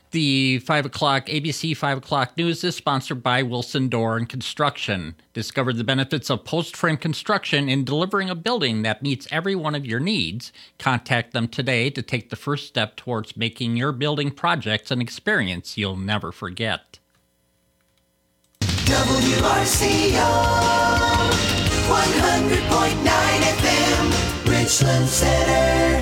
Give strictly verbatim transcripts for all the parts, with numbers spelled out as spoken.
The five o'clock A B C five o'clock news is sponsored by Wilson Door and Construction. Discover the benefits of post-frame construction in delivering a building that meets every one of your needs. Contact them today to take the first step towards making your building projects an experience you'll never forget. W R C O one hundred point nine F M, Richland Center.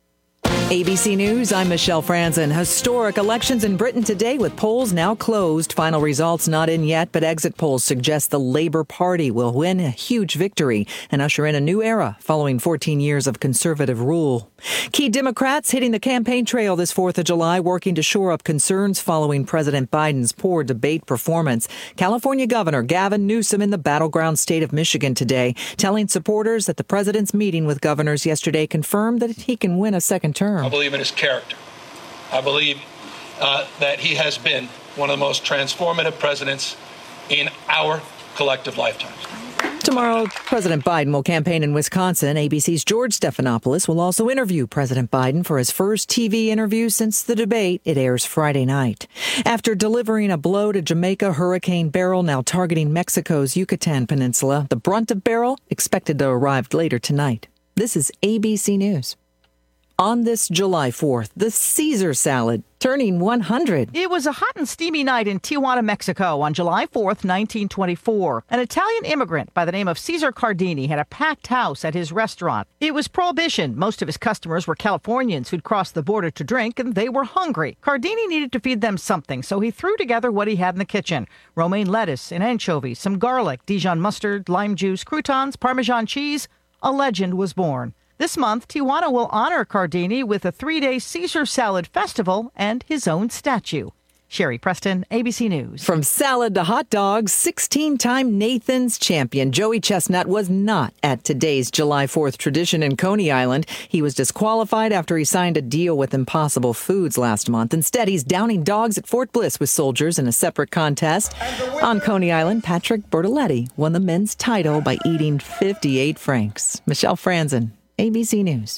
A B C News, I'm Michelle Franzen. Historic elections in Britain today with polls now closed. Final results not in yet, but exit polls suggest the Labour Party will win a huge victory and usher in a new era following fourteen years of Conservative rule. Key Democrats hitting the campaign trail this fourth of July, working to shore up concerns following President Biden's poor debate performance. California Governor Gavin Newsom in the battleground state of Michigan today, telling supporters that the president's meeting with governors yesterday confirmed that he can win a second term. I believe in his character. I believe uh, that he has been one of the most transformative presidents in our collective lifetimes. Tomorrow, President Biden will campaign in Wisconsin. A B C's George Stephanopoulos will also interview President Biden for his first T V interview since the debate. It airs Friday night. After delivering a blow to Jamaica, Hurricane Beryl now targeting Mexico's Yucatan Peninsula. The brunt of Beryl expected to arrive later tonight. This is A B C News. On this July fourth, the Caesar salad turning one hundred. It was a hot and steamy night in Tijuana, Mexico on July fourth, nineteen twenty-four. An Italian immigrant by the name of Cesar Cardini had a packed house at his restaurant. It was Prohibition. Most of his customers were Californians who'd crossed the border to drink, and they were hungry. Cardini needed to feed them something, so he threw together what he had in the kitchen. Romaine lettuce and anchovies, some garlic, Dijon mustard, lime juice, croutons, Parmesan cheese. A legend was born. This month, Tijuana will honor Cardini with a three-day Caesar Salad Festival and his own statue. Sherry Preston, A B C News. From salad to hot dogs, sixteen-time Nathan's champion Joey Chestnut was not at today's July fourth tradition in Coney Island. He was disqualified after he signed a deal with Impossible Foods last month. Instead, he's downing dogs at Fort Bliss with soldiers in a separate contest. On Coney Island, Patrick Bertoletti won the men's title by eating fifty-eight franks. Michelle Franzen, A B C News.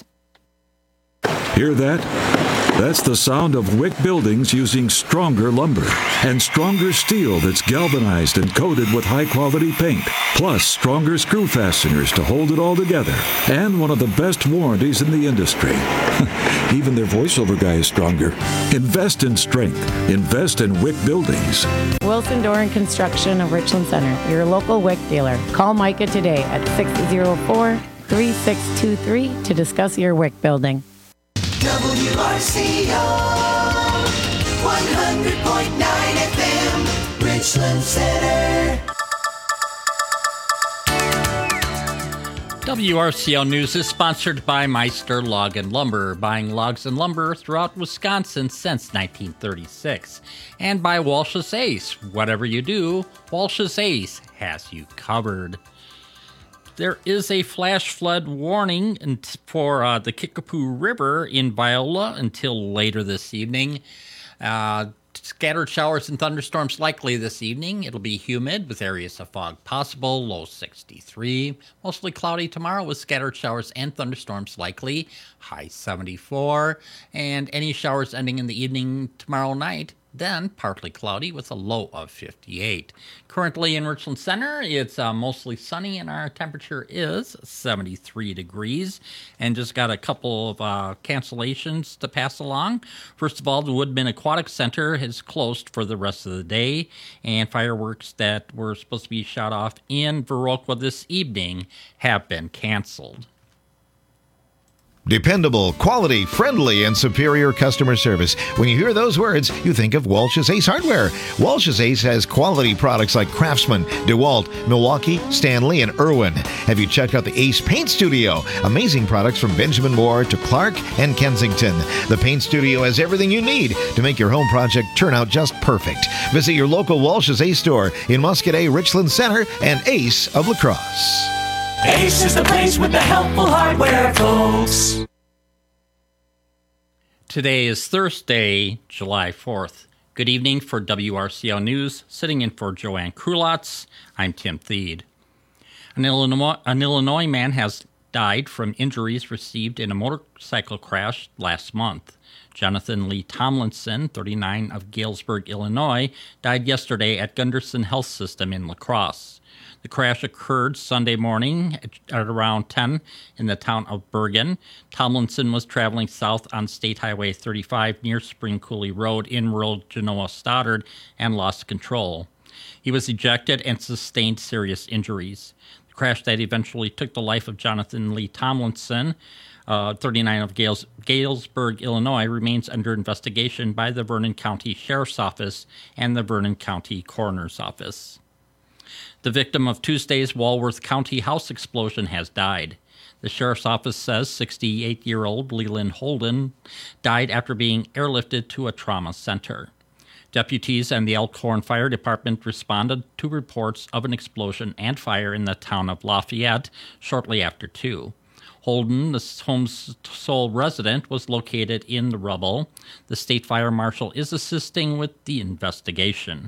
Hear that? That's the sound of Wick Buildings using stronger lumber and stronger steel that's galvanized and coated with high-quality paint, plus stronger screw fasteners to hold it all together, and one of the best warranties in the industry. Even their voiceover guy is stronger. Invest in strength. Invest in Wick Buildings. Wilson Door and Construction of Richland Center, your local Wick dealer. Call Micah today at six oh four, three six two three to discuss your Wick building. W R C O one hundred point nine F M, Richland Center. W R C O News is sponsored by Meister Log and Lumber, buying logs and lumber throughout Wisconsin since nineteen thirty-six. And by Walsh's Ace. Whatever you do, Walsh's Ace has you covered. There is a flash flood warning for uh, the Kickapoo River in Viola until later this evening. Uh, scattered showers and thunderstorms likely this evening. It'll be humid with areas of fog possible, low sixty-three. Mostly cloudy tomorrow with scattered showers and thunderstorms likely, high seventy-four. And any showers ending in the evening tomorrow night, then partly cloudy with a low of fifty-eight. Currently in Richland Center, it's uh, mostly sunny and our temperature is seventy-three degrees. And just got a couple of uh, cancellations to pass along. First of all, the Woodman Aquatic Center is closed for the rest of the day. And fireworks that were supposed to be shot off in Viroqua this evening have been canceled. Dependable, quality, friendly, and superior customer service. When you hear those words, you think of Walsh's Ace Hardware. Walsh's Ace has quality products like Craftsman, DeWalt, Milwaukee, Stanley, and Irwin. Have you checked out the Ace Paint Studio? Amazing products from Benjamin Moore to Clark and Kensington. The Paint Studio has everything you need to make your home project turn out just perfect. Visit your local Walsh's Ace store in Muscadet, Richland Center, and Ace of La Crosse. Ace is the place with the helpful hardware, folks. Today is Thursday, July fourth. Good evening for W R C O News. Sitting in for Joanne Krulotz, I'm Tim Thede. An Illinois, an Illinois man has died from injuries received in a motorcycle crash last month. Jonathan Lee Tomlinson, thirty-nine, of Galesburg, Illinois, died yesterday at Gunderson Health System in La Crosse. The crash occurred Sunday morning at around ten in the town of Bergen. Tomlinson was traveling south on State Highway thirty-five near Spring Coulee Road in rural Genoa Stoddard and lost control. He was ejected and sustained serious injuries. The crash that eventually took the life of Jonathan Lee Tomlinson, uh, thirty-nine, of Gales- Galesburg, Illinois, remains under investigation by the Vernon County Sheriff's Office and the Vernon County Coroner's Office. The victim of Tuesday's Walworth County house explosion has died. The sheriff's office says sixty-eight-year-old Leland Holden died after being airlifted to a trauma center. Deputies and the Elkhorn Fire Department responded to reports of an explosion and fire in the town of Lafayette shortly after two. Holden, the home's sole resident, was located in the rubble. The state fire marshal is assisting with the investigation.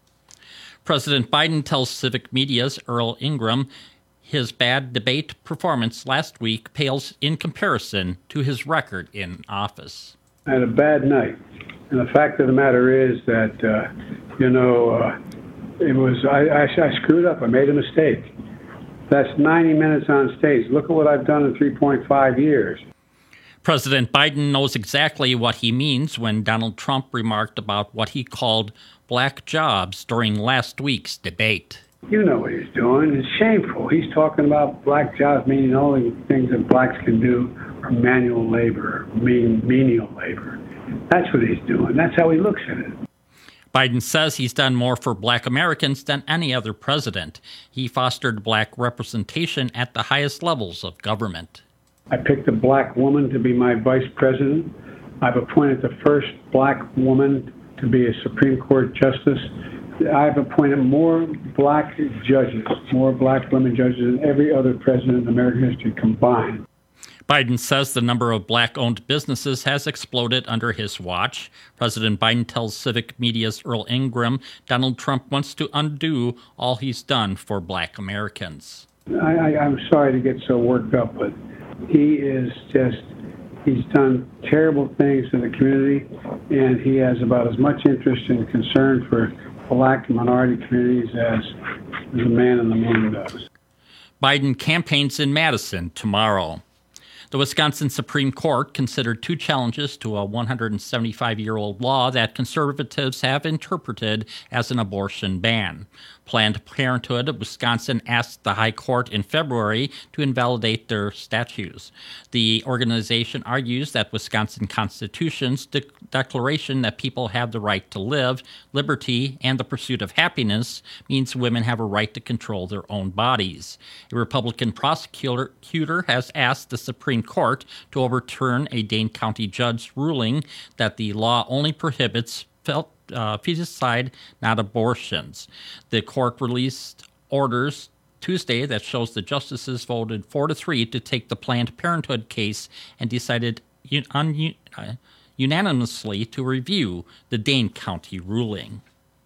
President Biden tells Civic Media's Earl Ingram his bad debate performance last week pales in comparison to his record in office. I had a bad night. And the fact of the matter is that, uh, you know, uh, it was, I, I, I screwed up. I made a mistake. That's ninety minutes on stage. Look at what I've done in three point five years. President Biden knows exactly what he means when Donald Trump remarked about what he called black jobs during last week's debate. You know what he's doing. It's shameful. He's talking about black jobs, meaning all the things that blacks can do are manual labor, mean, menial labor. That's what he's doing. That's how he looks at it. Biden says he's done more for black Americans than any other president. He fostered black representation at the highest levels of government. I picked a black woman to be my vice president. I've appointed the first black woman to be a Supreme Court justice. I've appointed more black judges, more black women judges than every other president in American history combined. Biden says the number of black-owned businesses has exploded under his watch. President Biden tells Civic Media's Earl Ingram Donald Trump wants to undo all he's done for black Americans. I, I, I'm sorry to get so worked up, but he is just, he's done terrible things in the community, and he has about as much interest and concern for black and minority communities as, as a man in the moon does. Biden campaigns in Madison tomorrow. The Wisconsin Supreme Court considered two challenges to a one hundred seventy-five-year-old law that conservatives have interpreted as an abortion ban. Planned Parenthood of Wisconsin asked the High Court in February to invalidate their statutes. The organization argues that Wisconsin Constitution's de- declaration that people have the right to live, liberty, and the pursuit of happiness means women have a right to control their own bodies. A Republican prosecutor has asked the Supreme Court to overturn a Dane County judge's ruling that the law only prohibits felt Uh, feticide, not abortions. The court released orders Tuesday that shows the justices voted four to three to take the Planned Parenthood case and decided un- un- uh, unanimously to review the Dane County ruling.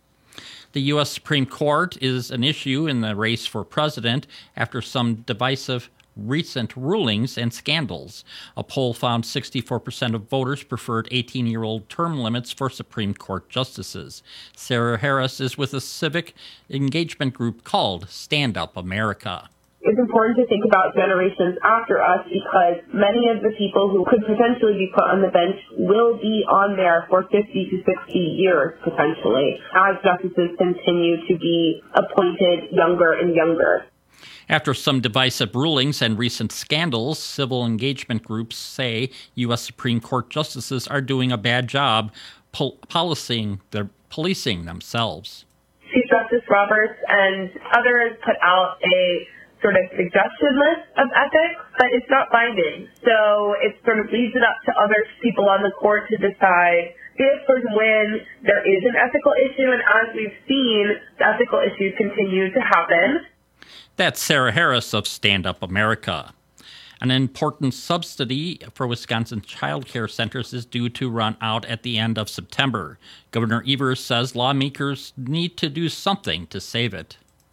The U S Supreme Court is an issue in the race for president after some divisive recent rulings and scandals. A poll found sixty-four percent of voters preferred eighteen-year-old term limits for Supreme Court justices. Sarah Harris is with a civic engagement group called Stand Up America. It's important to think about generations after us because many of the people who could potentially be put on the bench will be on there for fifty to sixty years, potentially, as justices continue to be appointed younger and younger. After some divisive rulings and recent scandals, civil engagement groups say U S Supreme Court justices are doing a bad job pol- policing, their, policing themselves. Chief Justice Roberts and others put out a sort of suggestion list of ethics, but it's not binding. So it sort of leaves it up to other people on the court to decide if or when there is an ethical issue. And as we've seen, the ethical issues continue to happen. That's Sarah Harris of Stand Up America. An important subsidy for Wisconsin child care centers is due to run out at the end of September. Governor Evers says lawmakers need to do something to save it.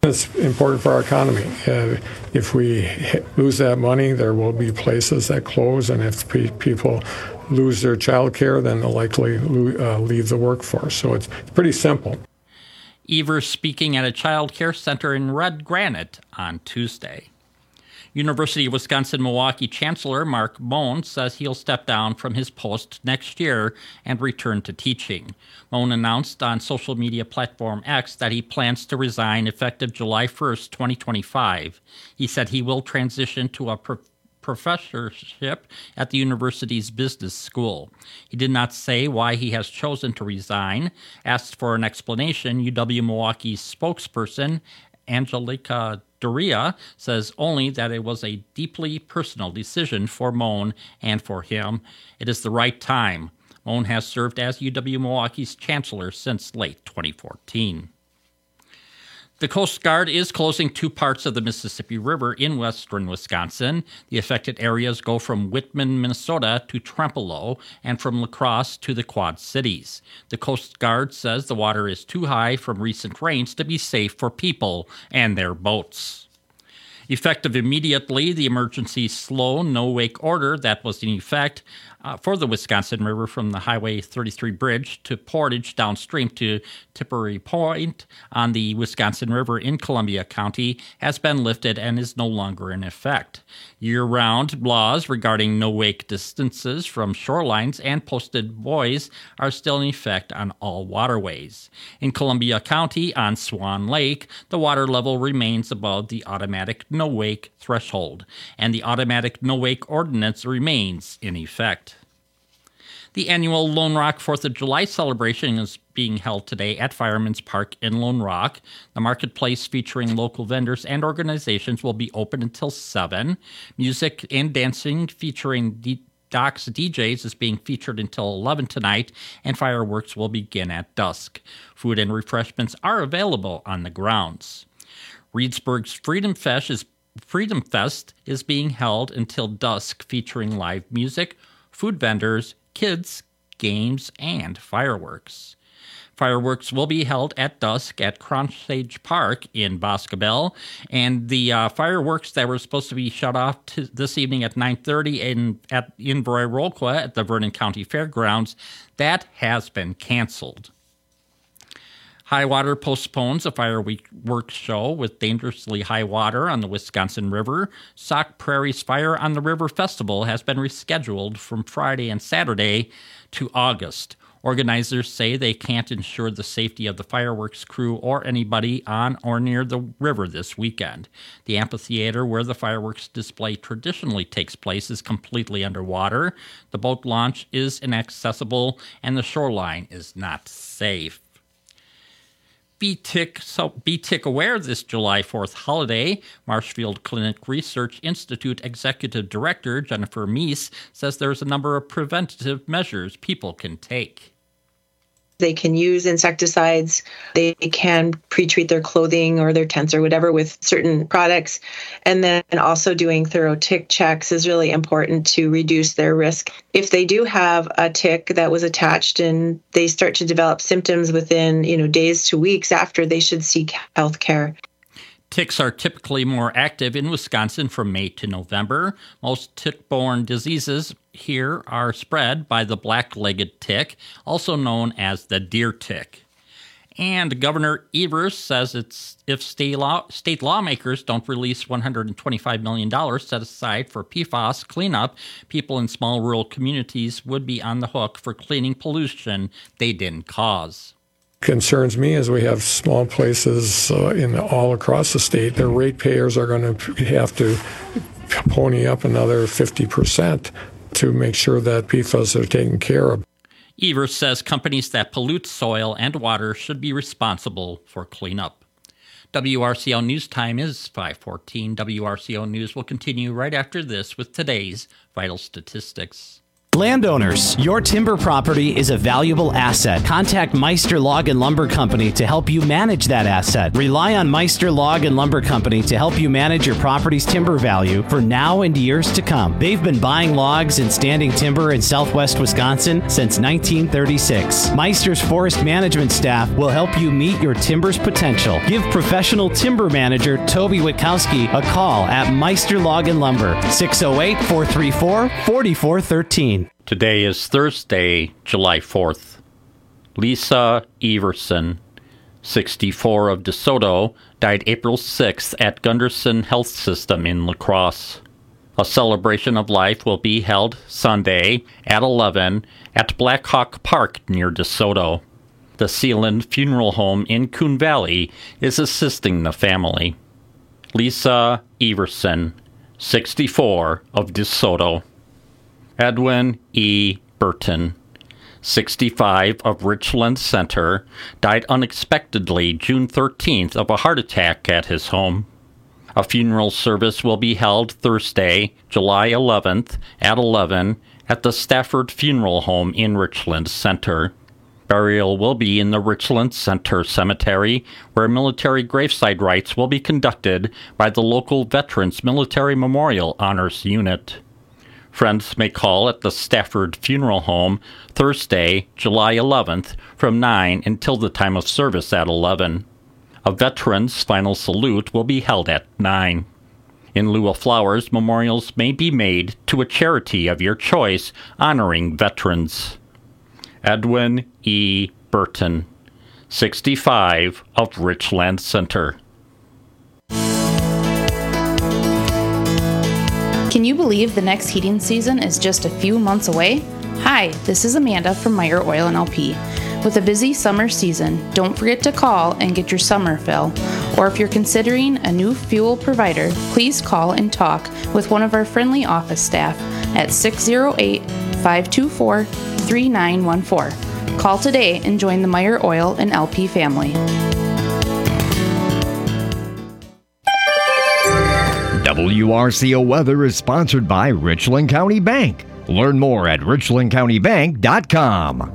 It's important for our economy. Uh, if we lose that money, there will be places that close, and if pe- people lose their child care, then they'll likely lo- uh, leave the workforce. So it's, it's pretty simple. Evers speaking at a child care center in Red Granite on Tuesday. University of Wisconsin-Milwaukee Chancellor Mark Mohn says he'll step down from his post next year and return to teaching. Mohn announced on social media platform X that he plans to resign effective July first, twenty twenty-five. He said he will transition to a pro- professorship at the university's business school. He did not say why he has chosen to resign. Asked for an explanation, U W-Milwaukee's spokesperson Angelica Doria says only that it was a deeply personal decision for Mohn and for him. It is the right time. Mohn has served as U W-Milwaukee's chancellor since late twenty fourteen. The Coast Guard is closing two parts of the Mississippi River in western Wisconsin. The affected areas go from Whitman, Minnesota to Trempealeau and from La Crosse to the Quad Cities. The Coast Guard says the water is too high from recent rains to be safe for people and their boats. Effective immediately, the emergency slow no-wake order that was in effect uh, for the Wisconsin River from the Highway thirty-three bridge to Portage downstream to Tipperary Point on the Wisconsin River in Columbia County has been lifted and is no longer in effect. Year-round laws regarding no-wake distances from shorelines and posted buoys are still in effect on all waterways. In Columbia County on Swan Lake, the water level remains above the automatic no-wake threshold, and the automatic no-wake ordinance remains in effect. The annual Lone Rock fourth of July celebration is being held today at Fireman's Park in Lone Rock. The marketplace featuring local vendors and organizations will be open until seven. Music and dancing featuring D- Doc's D Js is being featured until eleven tonight, and fireworks will begin at dusk. Food and refreshments are available on the grounds. Reedsburg's Freedom Fest is, Freedom Fest is being held until dusk, featuring live music, food vendors, kids, games, and fireworks. Fireworks will be held at dusk at Cronsage Park in Boscobel, and the uh, fireworks that were supposed to be shut off to this evening at nine thirty in at in Royal at the Vernon County Fairgrounds, that has been canceled. High Water postpones a fireworks show with dangerously high water on the Wisconsin River. Sauk Prairie's Fire on the River Festival has been rescheduled from Friday and Saturday to August. Organizers say they can't ensure the safety of the fireworks crew or anybody on or near the river this weekend. The amphitheater where the fireworks display traditionally takes place is completely underwater. The boat launch is inaccessible, and the shoreline is not safe. Be tick, so be tick aware this July fourth holiday. Marshfield Clinic Research Institute Executive Director Jennifer Meese says there's a number of preventative measures people can take. They can use insecticides. They can pre-treat their clothing or their tents or whatever with certain products. And then also doing thorough tick checks is really important to reduce their risk. If they do have a tick that was attached and they start to develop symptoms within, you know, days to weeks after, they should seek health care. Ticks are typically more active in Wisconsin from May to November. Most tick-borne diseases here are spread by the black-legged tick, also known as the deer tick. And Governor Evers says it's if state, law, state lawmakers don't release one hundred twenty-five million dollars set aside for P FAS cleanup, people in small rural communities would be on the hook for cleaning pollution they didn't cause. Concerns me as we have small places uh, in all across the state. Their ratepayers are going to have to pony up another fifty percent to make sure that P FAS are taken care of. Evers says companies that pollute soil and water should be responsible for cleanup. W R C O News Time is five fourteen. W R C O News will continue right after this with today's vital statistics. Landowners, your timber property is a valuable asset. Contact Meister Log and Lumber Company to help you manage that asset. Rely on Meister Log and Lumber Company to help you manage your property's timber value for now and years to come. They've been buying logs and standing timber in southwest Wisconsin since nineteen thirty-six. Meister's forest management staff will help you meet your timber's potential. Give professional timber manager Toby Witkowski a call at Meister Log and Lumber, six oh eight, four three four, four four one three. Today is Thursday, July fourth. Lisa Everson, sixty-four, of DeSoto, died April sixth at Gunderson Health System in La Crosse. A celebration of life will be held Sunday at eleven at Black Hawk Park near DeSoto. The Sealand Funeral Home in Coon Valley is assisting the family. Lisa Everson, sixty-four, of DeSoto. Edwin E. Burton, sixty-five, of Richland Center, died unexpectedly June thirteenth of a heart attack at his home. A funeral service will be held Thursday, July eleventh, at eleven at the Stafford Funeral Home in Richland Center. Burial will be in the Richland Center Cemetery, where military graveside rites will be conducted by the local Veterans Military Memorial Honors Unit. Friends may call at the Stafford Funeral Home Thursday, July eleventh, from nine until the time of service at eleven. A veteran's final salute will be held at nine. In lieu of flowers, memorials may be made to a charity of your choice honoring veterans. Edwin E. Burton, sixty-five, of Richland Center. Can you believe the next heating season is just a few months away? Hi, this is Amanda from Meyer Oil and L P. With a busy summer season, don't forget to call and get your summer fill. Or if you're considering a new fuel provider, please call and talk with one of our friendly office staff at six oh eight, five two four, three nine one four. Call today and join the Meyer Oil and L P family. W R C O Weather is sponsored by Richland County Bank. Learn more at richland county bank dot com.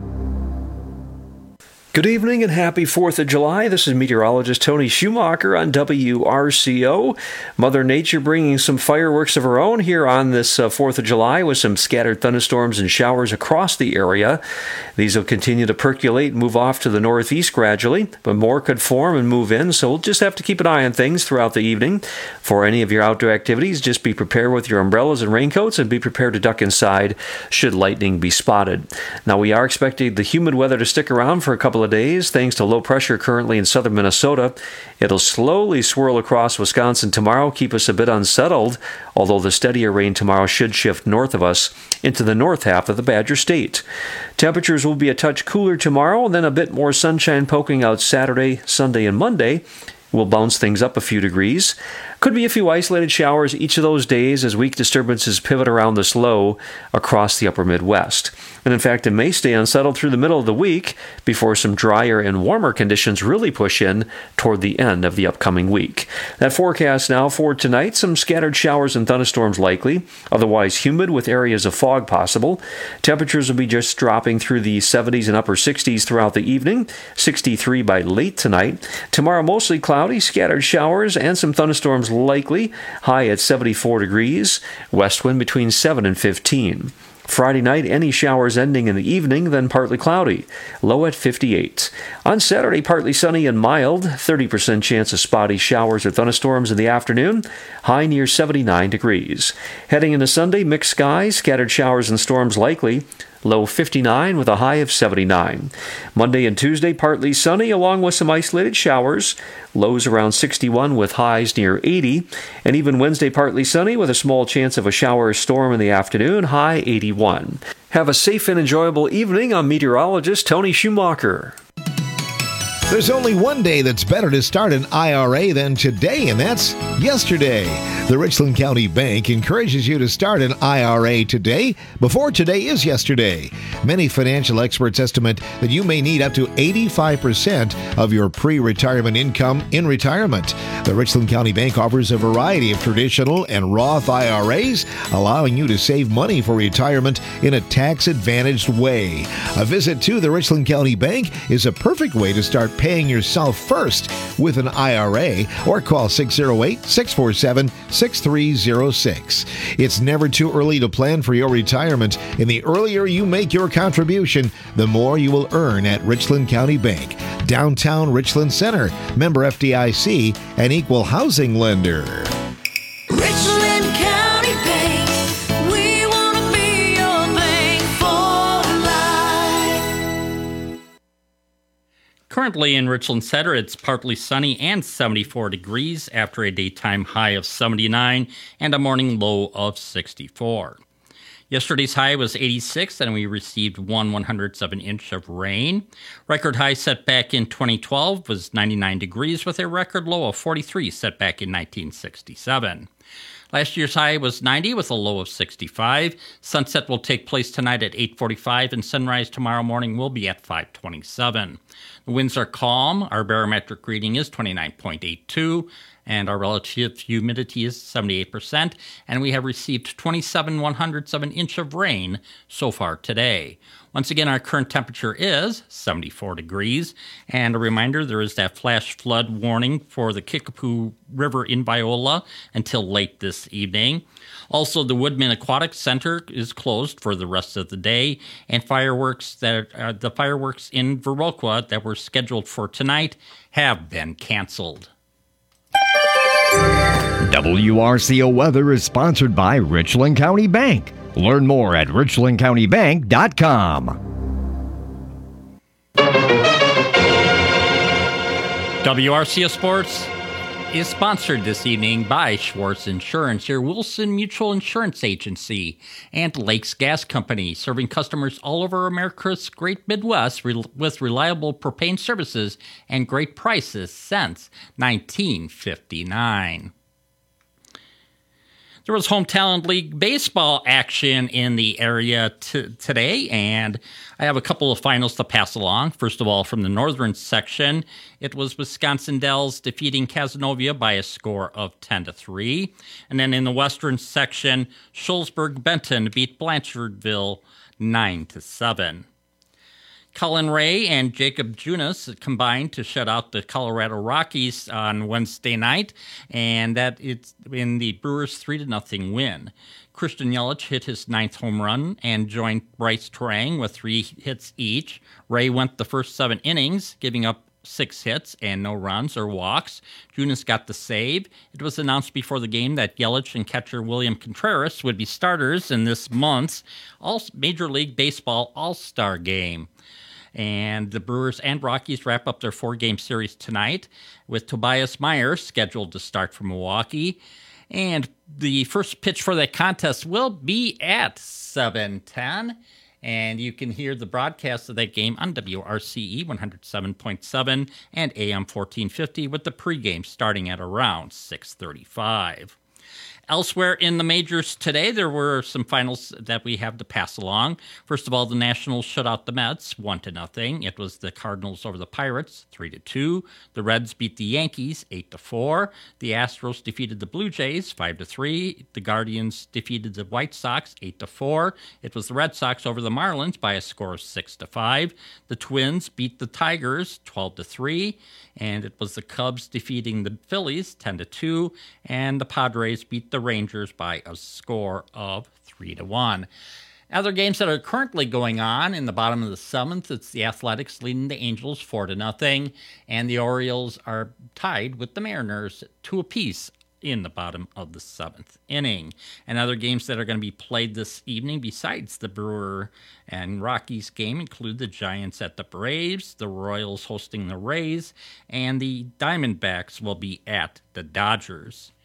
Good evening and happy fourth of July. This is meteorologist Tony Schumacher on W R C O. Mother Nature bringing some fireworks of her own here on this uh, fourth of July with some scattered thunderstorms and showers across the area. These will continue to percolate and move off to the northeast gradually, but more could form and move in, so we'll just have to keep an eye on things throughout the evening. For any of your outdoor activities, just be prepared with your umbrellas and raincoats and be prepared to duck inside should lightning be spotted. Now, we are expecting the humid weather to stick around for a couple of days thanks to low pressure currently in southern Minnesota. It'll slowly swirl across Wisconsin tomorrow, keep us a bit unsettled, although the steadier rain tomorrow should shift north of us into the north half of the Badger State. Temperatures will be a touch cooler tomorrow, and then a bit more sunshine poking out Saturday, Sunday, and Monday. We'll bounce things up a few degrees. Could be a few isolated showers each of those days as weak disturbances pivot around this low across the upper Midwest. And in fact, it may stay unsettled through the middle of the week before some drier and warmer conditions really push in toward the end of the upcoming week. That forecast now for tonight, some scattered showers and thunderstorms likely, otherwise humid with areas of fog possible. Temperatures will be just dropping through the seventies and upper sixties throughout the evening, sixty-three by late tonight. Tomorrow mostly cloudy, scattered showers and some thunderstorms likely, high at seventy-four degrees, west wind between seven and fifteen. Friday night, any showers ending in the evening, then partly cloudy, low at fifty-eight. On Saturday, partly sunny and mild, thirty percent chance of spotty showers or thunderstorms in the afternoon, high near seventy-nine degrees. Heading into Sunday, mixed skies, scattered showers and storms likely, low fifty-nine with a high of seventy-nine. Monday and Tuesday, partly sunny along with some isolated showers, lows around sixty-one with highs near eighty. And even Wednesday, partly sunny with a small chance of a shower or storm in the afternoon, high eighty-one. Have a safe and enjoyable evening. I'm meteorologist Tony Schumacher. There's only one day that's better to start an I R A than today, and that's yesterday. The Richland County Bank encourages you to start an I R A today before today is yesterday. Many financial experts estimate that you may need up to eighty-five percent of your pre-retirement income in retirement. The Richland County Bank offers a variety of traditional and Roth I R As, allowing you to save money for retirement in a tax-advantaged way. A visit to the Richland County Bank is a perfect way to start paying yourself first with an I R A, or call six oh eight, six four seven, six three oh six. It's never too early to plan for your retirement, and the earlier you make your contribution, the more you will earn at Richland County Bank, downtown Richland Center, member F D I C, and equal housing lender. Richland County Bank, we want to be your bank for life. Currently in Richland Center, it's partly sunny and seventy-four degrees after a daytime high of seventy-nine and a morning low of sixty-four. Yesterday's high was eighty-six, and we received one one-hundredth of an inch of rain. Record high set back in twenty twelve was ninety-nine degrees, with a record low of forty-three set back in nineteen sixty-seven. Last year's high was ninety with a low of sixty-five. Sunset will take place tonight at eight forty-five, and sunrise tomorrow morning will be at five twenty-seven. The winds are calm. Our barometric reading is twenty-nine point eight two, and our relative humidity is seventy-eight percent, and we have received twenty-seven one-hundredths of an inch of rain so far today. Once again, our current temperature is seventy-four degrees, and a reminder, there is that flash flood warning for the Kickapoo River in Viola until late this evening. Also, the Woodman Aquatic Center is closed for the rest of the day, and fireworks that uh, the fireworks in Viroqua that were scheduled for tonight have been canceled. W R C O Weather is sponsored by Richland County Bank. Learn more at richland county bank dot com. W R C O Sports is sponsored this evening by Schwartz Insurance, your Wilson Mutual Insurance Agency, and Lakes Gas Company, serving customers all over America's great Midwest re- with reliable propane services and great prices since nineteen fifty-nine. There was Home Talent League baseball action in the area t- today, and I have a couple of finals to pass along. First of all, from the northern section, it was Wisconsin Dells defeating Cazenovia by a score of ten to three. And then in the western section, Shullsburg-Benton beat Blanchardville nine to seven. Colin Ray and Jacob Junis combined to shut out the Colorado Rockies on Wednesday night, and that it's in the Brewers' three to nothing win. Christian Yelich hit his ninth home run and joined Bryce Terang with three hits each. Ray went the first seven innings, giving up six hits and no runs or walks. Junis got the save. It was announced before the game that Yelich and catcher William Contreras would be starters in this month's All Major League Baseball All-Star Game. And the Brewers and Rockies wrap up their four-game series tonight, with Tobias Myers scheduled to start for Milwaukee. And the first pitch for that contest will be at seven ten. And you can hear the broadcast of that game on W R C E one oh seven point seven and A M fourteen fifty, with the pregame starting at around six thirty-five. Elsewhere in the majors today, there were some finals that we have to pass along. First of all, the Nationals shut out the Mets one to nothing. It was the Cardinals over the Pirates three to two. The Reds beat the Yankees eight to four. The Astros defeated the Blue Jays five to three. The Guardians defeated the White Sox eight to four. It was the Red Sox over the Marlins by a score of six to five. The Twins beat the Tigers twelve to three. And it was the Cubs defeating the Phillies ten to two, and the Padres beat the Rangers by a score of three to one. Other games that are currently going on in the bottom of the seventh, it's the Athletics leading the Angels four to nothing, and the Orioles are tied with the Mariners two apiece in the bottom of the seventh inning. And other games that are going to be played this evening besides the Brewer and Rockies game include the Giants at the Braves, the Royals hosting the Rays, and the Diamondbacks will be at the Dodgers.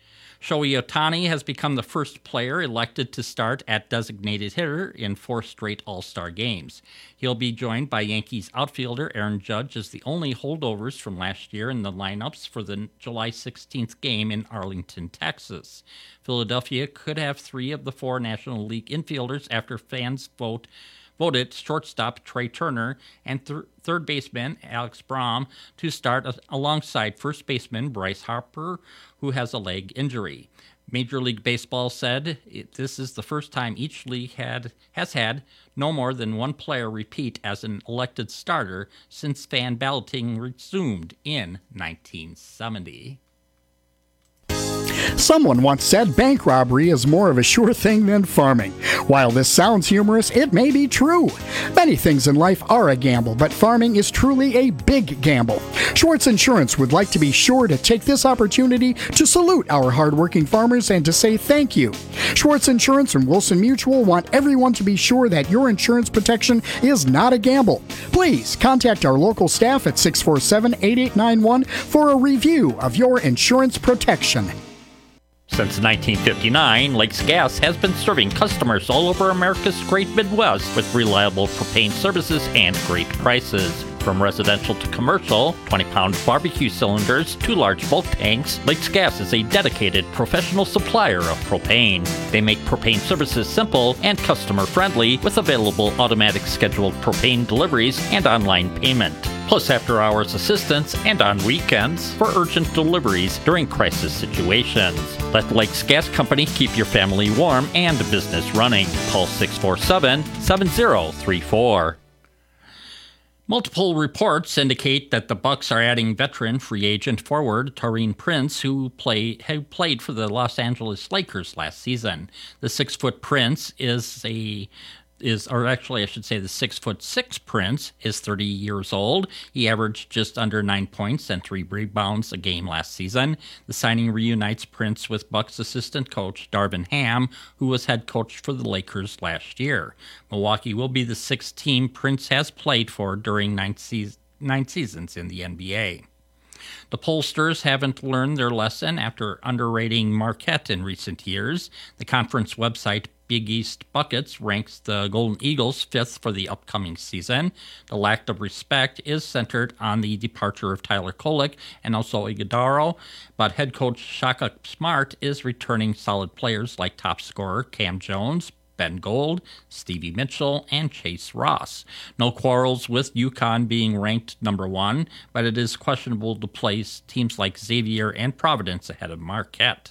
Shohei Ohtani has become the first player elected to start at designated hitter in four straight All-Star games. He'll be joined by Yankees outfielder Aaron Judge as the only holdovers from last year in the lineups for the July sixteenth game in Arlington, Texas. Philadelphia could have three of the four National League infielders after fans vote voted shortstop Trey Turner and th- third baseman Alex Braum to start a- alongside first baseman Bryce Harper, who has a leg injury. Major League Baseball said it, this is the first time each league had has had no more than one player repeat as an elected starter since fan balloting resumed in nineteen seventy. Someone once said bank robbery is more of a sure thing than farming. While this sounds humorous, it may be true. Many things in life are a gamble, but farming is truly a big gamble. Schwartz Insurance would like to be sure to take this opportunity to salute our hardworking farmers and to say thank you. Schwartz Insurance and Wilson Mutual want everyone to be sure that your insurance protection is not a gamble. Please contact our local staff at six four seven, eight eight nine one for a review of your insurance protection. Since nineteen fifty-nine, Lakes Gas has been serving customers all over America's great Midwest with reliable propane services and great prices. From residential to commercial, twenty-pound barbecue cylinders to large bulk tanks, Lakes Gas is a dedicated professional supplier of propane. They make propane services simple and customer-friendly with available automatic scheduled propane deliveries and online payment, plus after-hours assistance and on weekends for urgent deliveries during crisis situations. Let Lakes Gas Company keep your family warm and business running. Call six four seven, seven zero three four. Multiple reports indicate that the Bucks are adding veteran free agent forward Taurean Prince, who, play, who played for the Los Angeles Lakers last season. The six-foot Prince is a is, or actually I should say the six foot six Prince is thirty years old. He averaged just under nine points and three rebounds a game last season. The signing reunites Prince with Bucks assistant coach Darvin Ham, who was head coach for the Lakers last year. Milwaukee will be the sixth team Prince has played for during nine, se- nine seasons in the N B A. The pollsters haven't learned their lesson after underrating Marquette in recent years. The conference website Big East Buckets ranks the Golden Eagles fifth for the upcoming season. The lack of respect is centered on the departure of Tyler Kolek and also Iguodala, but head coach Shaka Smart is returning solid players like top scorer Cam Jones, Ben Gold, Stevie Mitchell, and Chase Ross. No quarrels with UConn being ranked number one, but it is questionable to place teams like Xavier and Providence ahead of Marquette.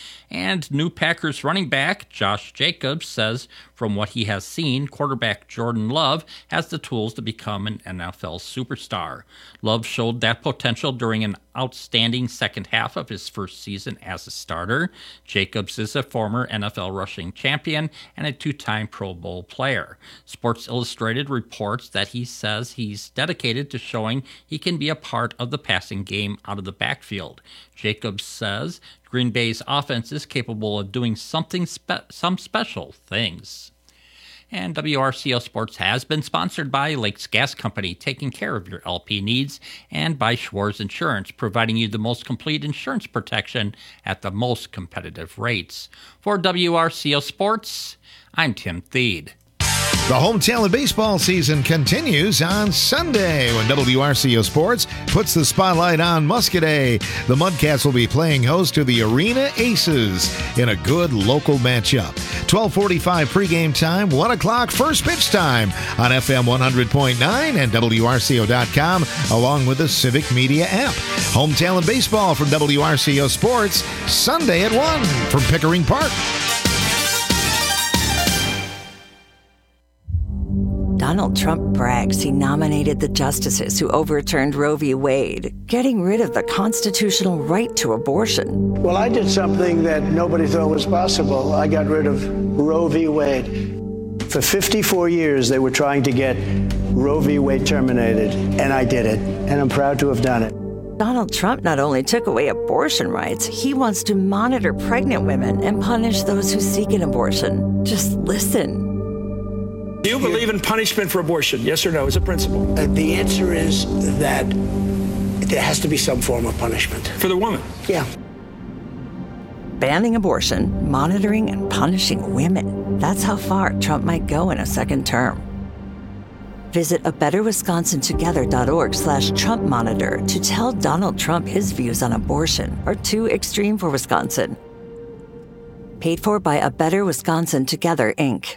And new Packers running back Josh Jacobs says from what he has seen, quarterback Jordan Love has the tools to become an N F L superstar. Love showed that potential during an outstanding second half of his first season as a starter. Jacobs is a former N F L rushing champion and a two-time Pro Bowl player. Sports Illustrated reports that he says he's dedicated to showing he can be a part of the passing game out of the backfield. Jacobs says Green Bay's offense is capable of doing something spe- some special things. And W R C O Sports has been sponsored by Lakes Gas Company, taking care of your L P needs, and by Schwartz Insurance, providing you the most complete insurance protection at the most competitive rates. For W R C O Sports, I'm Tim Thede. The home talent baseball season continues on Sunday when W R C O Sports puts the spotlight on Muscadet. The Mudcats will be playing host to the Arena Aces in a good local matchup. twelve forty-five pregame time, one o'clock first pitch time on F M one hundred point nine and W R C O dot com, along with the Civic Media app. Home talent baseball from W R C O Sports, Sunday at one from Pickering Park. Donald Trump brags he nominated the justices who overturned Roe v. Wade, getting rid of the constitutional right to abortion. Well, I did something that nobody thought was possible. I got rid of Roe v. Wade. For fifty-four years, they were trying to get Roe v. Wade terminated, and I did it, and I'm proud to have done it. Donald Trump not only took away abortion rights, he wants to monitor pregnant women and punish those who seek an abortion. Just listen. Do you believe in punishment for abortion? Yes or no, as a principle? Uh, the answer is that there has to be some form of punishment. For the woman? Yeah. banning abortion, monitoring and punishing women. That's how far Trump might go in a second term. Visit a better wisconsin together dot org slash Trump monitor to tell Donald Trump his views on abortion are too extreme for Wisconsin. Paid for by A Better Wisconsin Together, Incorporated.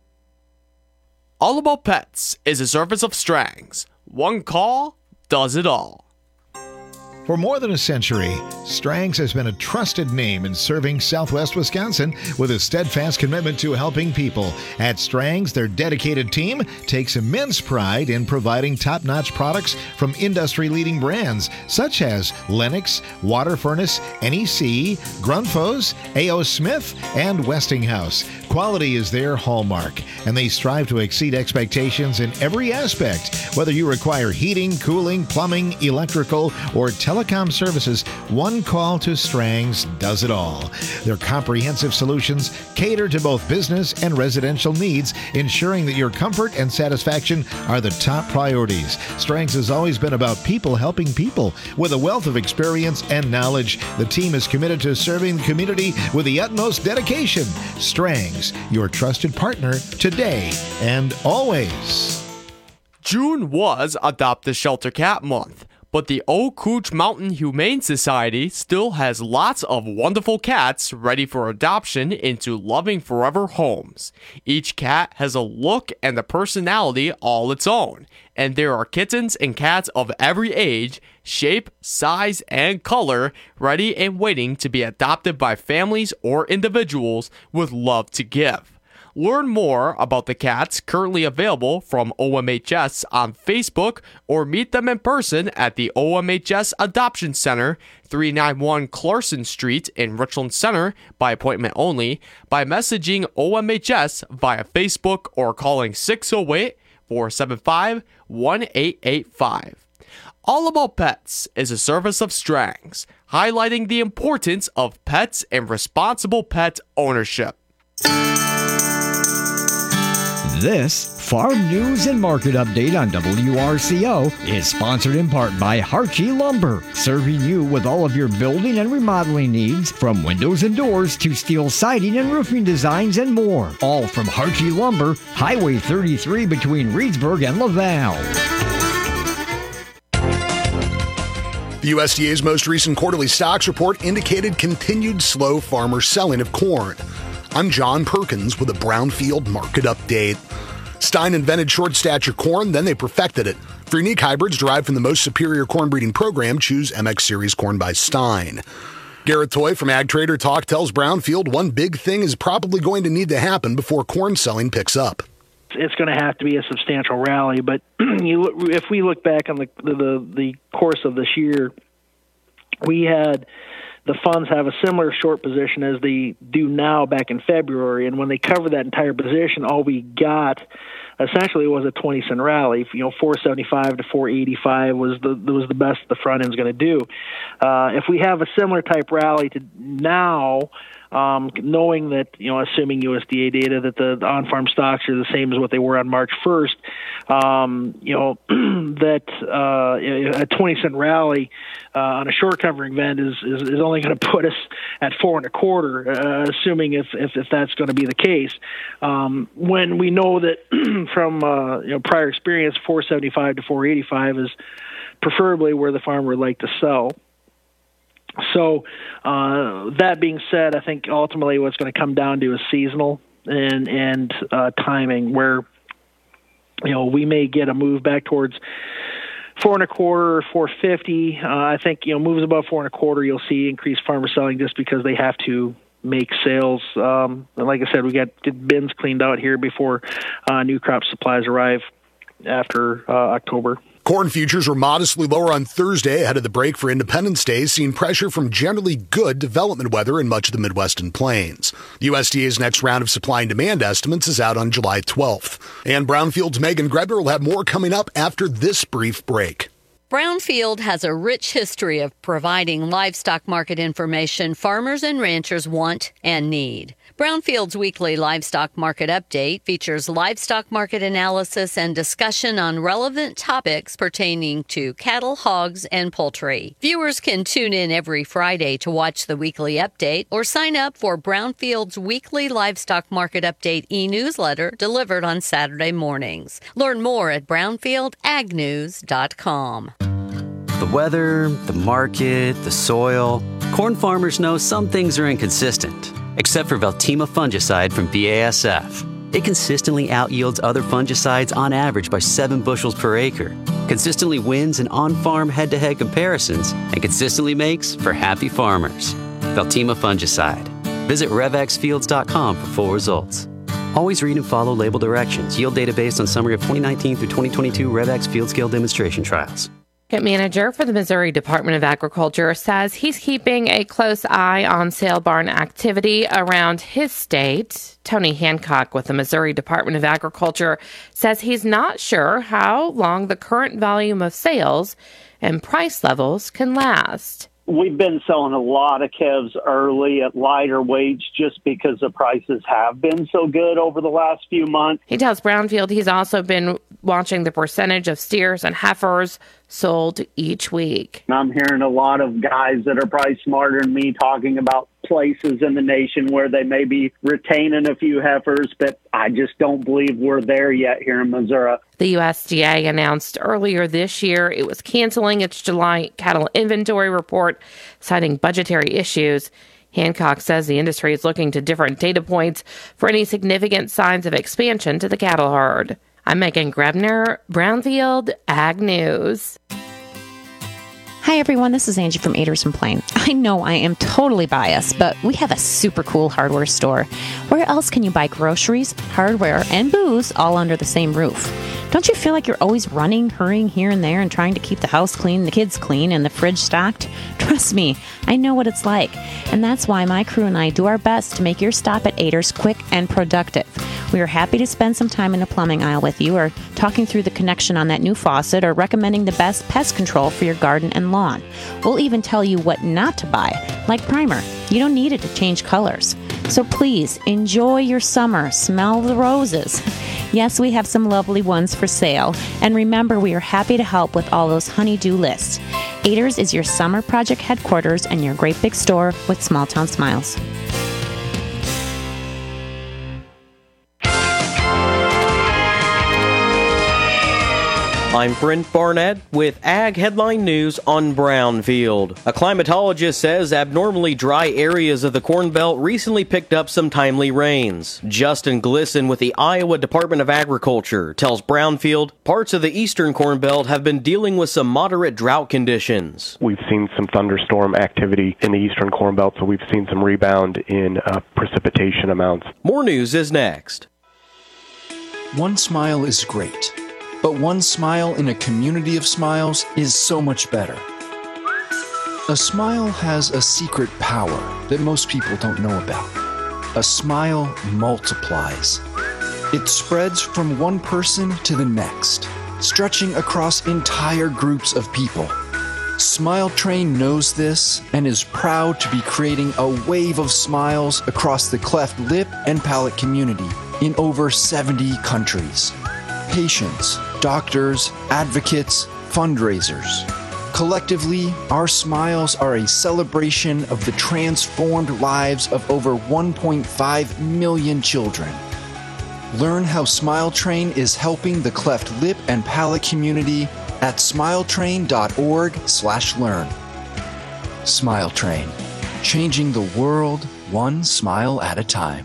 All About Pets is a service of Strangs. One call does it all. For more than a century, Strangs has been a trusted name in serving Southwest Wisconsin with a steadfast commitment to helping people. At Strangs, their dedicated team takes immense pride in providing top-notch products from industry-leading brands such as Lennox, Water Furnace, N E C, Grundfos, A O. Smith, and Westinghouse. Quality is their hallmark, and they strive to exceed expectations in every aspect. Whether you require heating, cooling, plumbing, electrical, or telecom services, one call to Strangs does it all. Their comprehensive solutions cater to both business and residential needs, ensuring that your comfort and satisfaction are the top priorities. Strangs has always been about people helping people. With a wealth of experience and knowledge, the team is committed to serving the community with the utmost dedication. Strangs, your trusted partner today and always. June was Adopt a Shelter Cat Month, but the Oak Couch Mountain Humane Society still has lots of wonderful cats ready for adoption into loving forever homes. Each cat has a look and a personality all its own, and there are kittens and cats of every age, shape, size, and color ready and waiting to be adopted by families or individuals with love to give. Learn more about the cats currently available from O M H S on Facebook or meet them in person at the O M H S Adoption Center, three ninety-one Clarkson Street in Richland Center by appointment only by messaging O M H S via Facebook or calling six oh eight, four seven five, one eight eight five. All About Pets is a service of Strangs, highlighting the importance of pets and responsible pet ownership. This Farm News and Market Update on W R C O is sponsored in part by Harchie Lumber, serving you with all of your building and remodeling needs, from windows and doors to steel siding and roofing designs and more. All from Harchie Lumber, Highway thirty-three between Reedsburg and Laval. The U S D A's most recent quarterly stocks report indicated continued slow farmer selling of corn. I'm John Perkins with a Brownfield Market Update. Stein invented short stature corn, then they perfected it. For unique hybrids derived from the most superior corn breeding program, choose M X Series corn by Stein. Garrett Toy from Ag Trader Talk tells Brownfield one big thing is probably going to need to happen before corn selling picks up. It's going to have to be a substantial rally, but you, if we look back on the, the the course of this year, we had the funds have a similar short position as they do now back in February, and when they covered that entire position, all we got essentially was a twenty cent rally. You know, four seventy-five to four eighty-five was the was the best the front end's going to do. Uh, if we have a similar type rally to now, um, knowing that, you know, assuming U S D A data that the, the on-farm stocks are the same as what they were on March first, um, you know, that uh, a twenty cent rally uh, on a short covering event is, is, is only going to put us at four and a quarter, uh, assuming if, if, if that's going to be the case. Um, when we know that from uh, you know prior experience, four seventy-five to four eighty-five is preferably where the farmer would like to sell. So uh, that being said, I think ultimately what's going to come down to is seasonal and and uh, timing, where you know we may get a move back towards four and a quarter or four fifty. Uh, I think you know moves above four and a quarter, you'll see increased farmer selling just because they have to make sales. Um, and like I said, we got bins cleaned out here before uh, new crop supplies arrive after uh, October. Corn futures were modestly lower on Thursday ahead of the break for Independence Day, seeing pressure from generally good development weather in much of the Midwest and Plains. The U S D A's next round of supply and demand estimates is out on July twelfth. And Brownfield's Megan Grebner will have more coming up after this brief break. Brownfield has a rich history of providing livestock market information farmers and ranchers want and need. Brownfield's weekly livestock market update features livestock market analysis and discussion on relevant topics pertaining to cattle, hogs, and poultry. Viewers can tune in every Friday to watch the weekly update or sign up for Brownfield's weekly livestock market update e-newsletter delivered on Saturday mornings. Learn more at brownfield ag news dot com. The weather, the market, the soil. Corn farmers know some things are inconsistent, except for Veltima fungicide from B A S F. It consistently outyields other fungicides on average by seven bushels per acre, consistently wins in on-farm head-to-head comparisons, and consistently makes for happy farmers. Veltima fungicide. Visit rev x fields dot com for full results. Always read and follow label directions. Yield data based on summary of twenty nineteen through twenty twenty-two RevX field scale demonstration trials. Market manager for the Missouri Department of Agriculture says he's keeping a close eye on sale barn activity around his state. Tony Hancock with the Missouri Department of Agriculture says he's not sure how long the current volume of sales and price levels can last. We've been selling a lot of calves early at lighter weights just because the prices have been so good over the last few months. He tells Brownfield he's also been watching the percentage of steers and heifers sold each week. I'm hearing a lot of guys that are probably smarter than me talking about places in the nation where they may be retaining a few heifers, but I just don't believe we're there yet here in Missouri. The U S D A announced earlier this year it was canceling its July cattle inventory report, citing budgetary issues. Hancock says the industry is looking to different data points for any significant signs of expansion to the cattle herd. I'm Megan Grebner, Brownfield Ag News. Hi everyone, this is Angie from Aders and Plain. I know I am totally biased, but we have a super cool hardware store. Where else can you buy groceries, hardware, and booze all under the same roof? Don't you feel like you're always running, hurrying here and there and trying to keep the house clean, the kids clean, and the fridge stocked? Trust me, I know what it's like. And that's why my crew and I do our best to make your stop at Aders quick and productive. We are happy to spend some time in the plumbing aisle with you, or talking through the connection on that new faucet, or recommending the best pest control for your garden and lawn. We'll even tell you what not to buy, like primer. You don't need it to change colors. So please, enjoy your summer. Smell the roses. Yes, we have some lovely ones for sale. And remember, we are happy to help with all those honey-do lists. Aders is your summer project headquarters and your great big store with small town smiles. I'm Brent Barnett with Ag Headline News on Brownfield. A climatologist says abnormally dry areas of the Corn Belt recently picked up some timely rains. Justin Glisson with the Iowa Department of Agriculture tells Brownfield parts of the eastern Corn Belt have been dealing with some moderate drought conditions. We've seen some thunderstorm activity in the eastern Corn Belt, so we've seen some rebound in uh, precipitation amounts. More news is next. One smile is great. But one smile in a community of smiles is so much better. A smile has a secret power that most people don't know about. A smile multiplies. It spreads from one person to the next, stretching across entire groups of people. Smile Train knows this and is proud to be creating a wave of smiles across the cleft lip and palate community in over seventy countries. Patients, doctors, advocates, fundraisers. Collectively, our smiles are a celebration of the transformed lives of over one point five million children. Learn how Smile Train is helping the cleft lip and palate community at smiletrain.org slash learn. Smile Train, changing the world one smile at a time.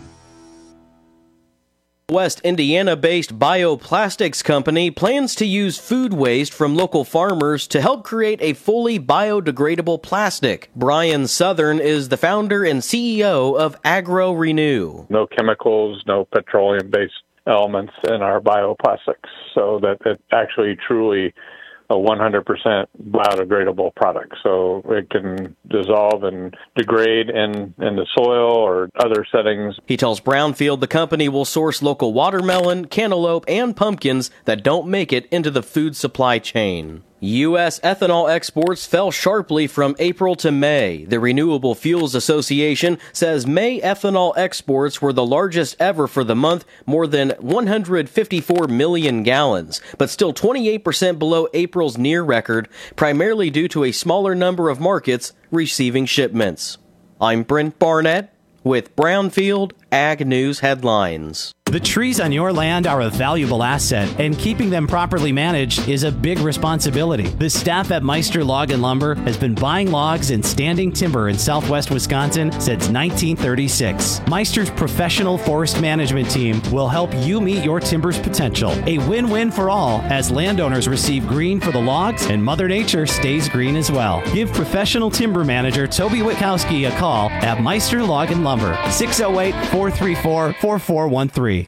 West Indiana-based Bioplastics Company plans to use food waste from local farmers to help create a fully biodegradable plastic. Brian Southern is the founder and C E O of Agro Renew. No chemicals, no petroleum-based elements in our bioplastics, so that it actually truly a one hundred percent biodegradable product. So it can dissolve and degrade in, in the soil or other settings. He tells Brownfield the company will source local watermelon, cantaloupe, and pumpkins that don't make it into the food supply chain. U S ethanol exports fell sharply from April to May. The Renewable Fuels Association says May ethanol exports were the largest ever for the month, more than one hundred fifty-four million gallons, but still twenty-eight percent below April's near record, primarily due to a smaller number of markets receiving shipments. I'm Brent Barnett with Brownfield Ag News Headlines. The trees on your land are a valuable asset, and keeping them properly managed is a big responsibility. The staff at Meister Log and Lumber has been buying logs and standing timber in southwest Wisconsin since nineteen thirty-six. Meister's professional forest management team will help you meet your timber's potential. A win-win for all, as landowners receive green for the logs and Mother Nature stays green as well. Give professional timber manager Toby Witkowski a call at Meister Log and Lumber, six oh eight, four three four, four four one three.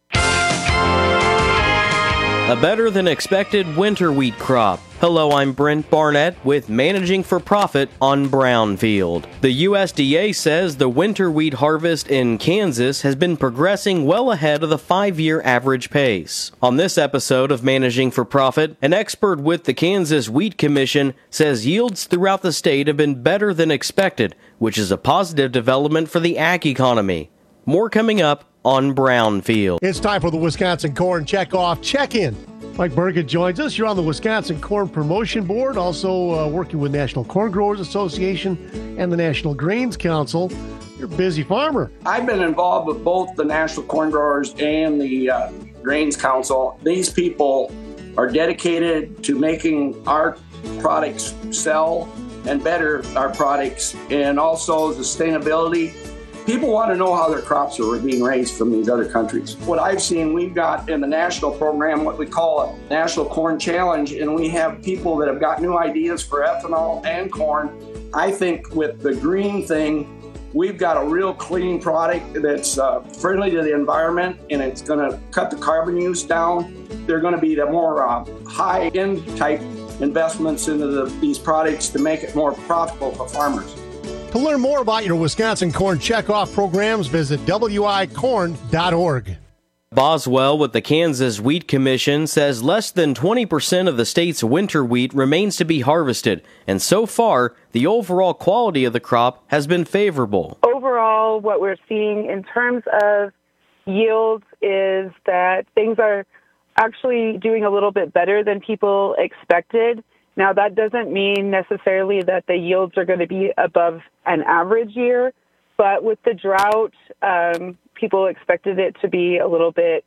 A better than expected winter wheat crop. Hello, I'm Brent Barnett with Managing for Profit on Brownfield. The U S D A says the winter wheat harvest in Kansas has been progressing well ahead of the five-year average pace. On this episode of Managing for Profit, an expert with the Kansas Wheat Commission says yields throughout the state have been better than expected, which is a positive development for the ag economy. More coming up on Brownfield. It's time for the Wisconsin Corn Checkoff Check-In. Mike Burkett joins us. You're on the Wisconsin Corn Promotion Board, also uh, working with National Corn Growers Association and the National Grains Council. You're a busy farmer. I've been involved with both the National Corn Growers and the uh, Grains Council. These people are dedicated to making our products sell and better our products, and also sustainability. People want to know how their crops are being raised from these other countries. What I've seen, we've got in the national program what we call a National Corn Challenge, and we have people that have got new ideas for ethanol and corn. I think with the green thing, we've got a real clean product that's uh, friendly to the environment, and it's going to cut the carbon use down. They're going to be the more uh, high-end type investments into the, these products to make it more profitable for farmers. To learn more about your Wisconsin Corn Checkoff programs, visit w i corn dot org. Boswell with the Kansas Wheat Commission says less than twenty percent of the state's winter wheat remains to be harvested, and so far, the overall quality of the crop has been favorable. Overall, what we're seeing in terms of yields is that things are actually doing a little bit better than people expected. Now, that doesn't mean necessarily that the yields are going to be above an average year, but with the drought, um, people expected it to be a little bit,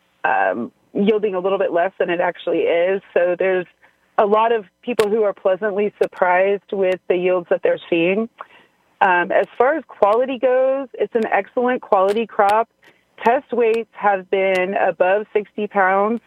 um, yielding a little bit less than it actually is. So there's a lot of people who are pleasantly surprised with the yields that they're seeing. Um, as far as quality goes, it's an excellent quality crop. Test weights have been above sixty pounds,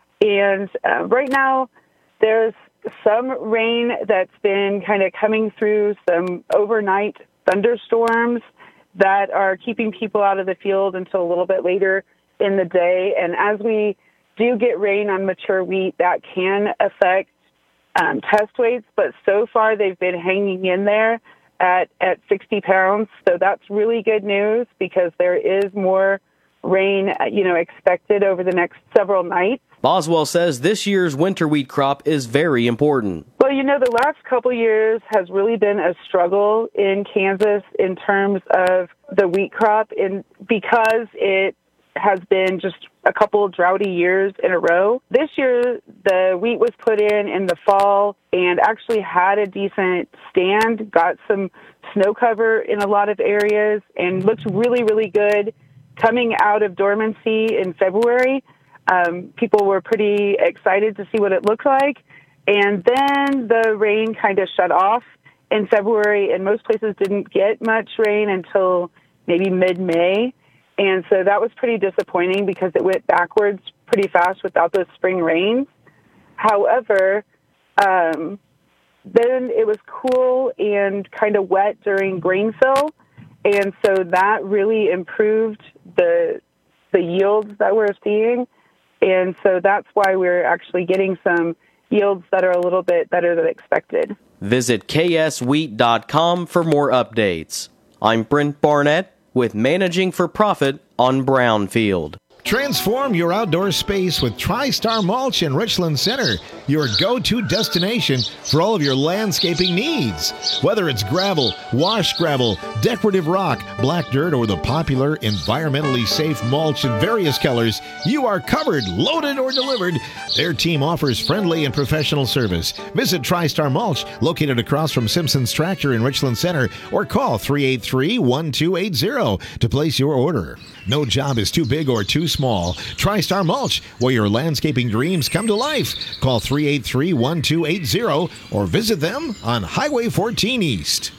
and uh, right now there's some rain that's been kind of coming through, some overnight thunderstorms that are keeping people out of the field until a little bit later in the day. And as we do get rain on mature wheat, that can affect um, test weights, but so far they've been hanging in there at, at sixty pounds. So that's really good news because there is more rain, you know, expected over the next several nights. Boswell says this year's winter wheat crop is very important. Well, you know, the last couple years has really been a struggle in Kansas in terms of the wheat crop, in because it has been just a couple of droughty years in a row. This year, the wheat was put in in the fall and actually had a decent stand, got some snow cover in a lot of areas, and looked really, really good coming out of dormancy in February. Um, people were pretty excited to see what it looked like. And then the rain kind of shut off in February, and most places didn't get much rain until maybe mid-May. And so that was pretty disappointing because it went backwards pretty fast without those spring rains. However, um, then it was cool and kind of wet during grain fill, and so that really improved the the yields that we're seeing. And so that's why we're actually getting some yields that are a little bit better than expected. Visit k s wheat dot com for more updates. I'm Brent Barnett with Managing for Profit on Brownfield. Transform your outdoor space with TriStar Mulch in Richland Center, your go-to destination for all of your landscaping needs. Whether it's gravel, wash gravel, decorative rock, black dirt, or the popular environmentally safe mulch in various colors, you are covered, loaded, or delivered. Their team offers friendly and professional service. Visit TriStar Mulch, located across from Simpson's Tractor in Richland Center, or call three eight three, one two eight zero to place your order. No job is too big or too small. TriStar Mulch, where your landscaping dreams come to life. Call three eight three, one two eight zero or visit them on Highway fourteen East.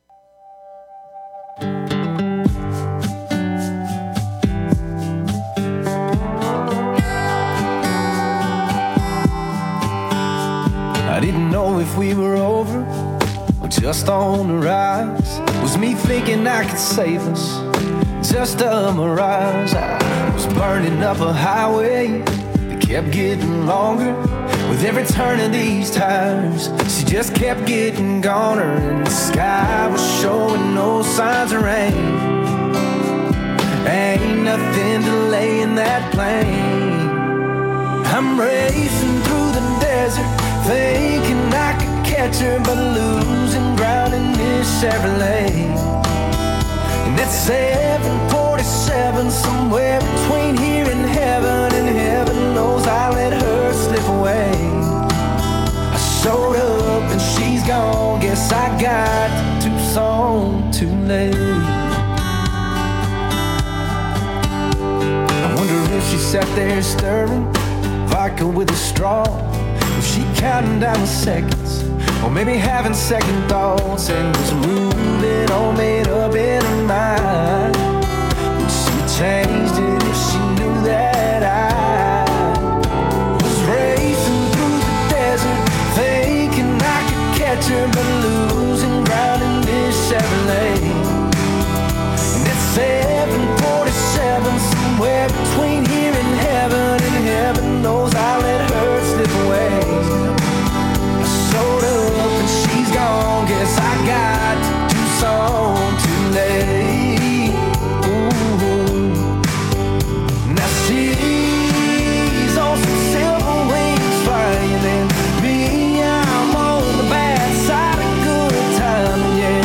I didn't know if we were over or just on the rise. Was me thinking I could save us? Just a mirage. I was burning up a highway that kept getting longer. With every turn of these tires, she just kept getting goner. And the sky was showing no signs of rain. Ain't nothing delaying that plane. I'm racing through the desert, thinking I could catch her, but losing ground in this Chevrolet. And that's seven forty-seven, somewhere between here and heaven. And heaven knows I let her slip away. I showed up and she's gone. Guess I got to Tucson too late. I wonder if she sat there stirring vodka with a straw. Was she counting down the seconds, or maybe having second thoughts, and was moving all made up in her mind? Would she changed it if she knew that I was racing through the desert, thinking I could catch her, but losing ground in this Chevrolet? And it's seven forty-seven, somewhere between here and heaven. And heaven knows I let her slip away. Showed up and she's gone. Guess I got to Tucson too late. Ooh. Now she's on some silver wings flying, and me, I'm on the bad side of good time.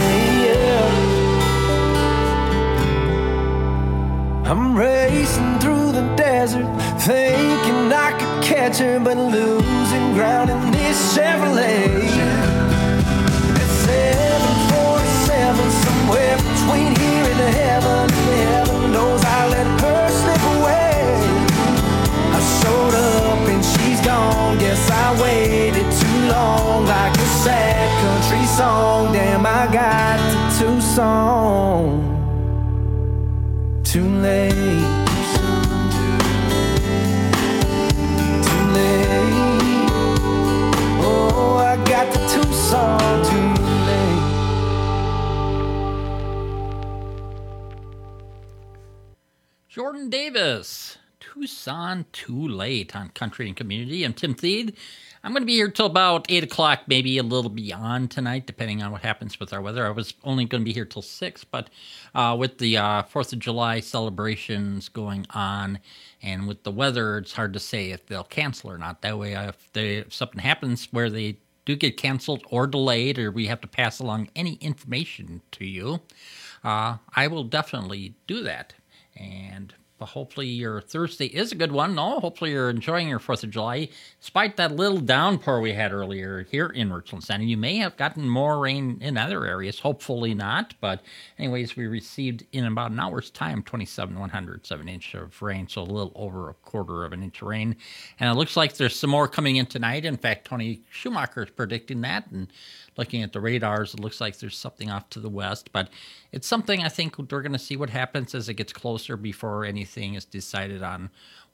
Yeah, yeah. I'm racing through the desert, thinking I could catch her, but losing ground in this Chevrolet. It's seven forty-seven, somewhere between here and heaven. And heaven knows I let her slip away. I showed up and she's gone. Guess I waited too long, like a sad country song. Damn, I got to Tucson too late. Oh, I got to Tucson too late. Jordan Davis, Tucson Too Late on Country and Community. I'm Tim Thede. I'm going to be here till about eight o'clock, maybe a little beyond tonight, depending on what happens with our weather. I was only going to be here till six, but uh, with the uh, fourth of July celebrations going on, and with the weather, it's hard to say if they'll cancel or not. That way, if, they, if something happens where they do get canceled or delayed, or we have to pass along any information to you, uh, I will definitely do that. And hopefully your Thursday is a good one. No, hopefully you're enjoying your fourth of July. Despite that little downpour we had earlier here in Richland Center, you may have gotten more rain in other areas. Hopefully not. But anyways, we received in about an hour's time twenty-seven one hundredths of an inch of rain, so a little over a quarter of an inch of rain. And it looks like there's some more coming in tonight. In fact, Tony Schumacher is predicting that, and looking at the radars, it looks like there's something off to the west, but it's something I think we're going to see what happens as it gets closer before anything is decided on